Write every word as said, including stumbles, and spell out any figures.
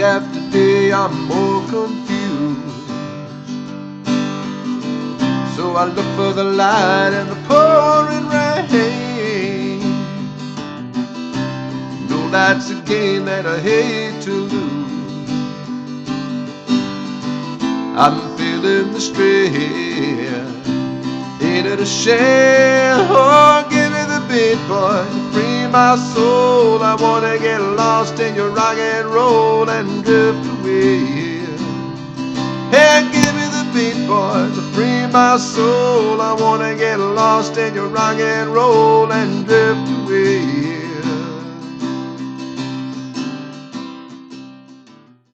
after day I'm more confused. So I look for the light in the pouring rain. No, that's a game that I hate to lose. I'm feeling the strain. Ain't it a shame? Oh, give me the beat, boy, to free my soul. I wanna get lost in your rock and roll and drift away. Hey, give me the beat, boy, to free my soul. I wanna get lost in your rock and roll and drift away.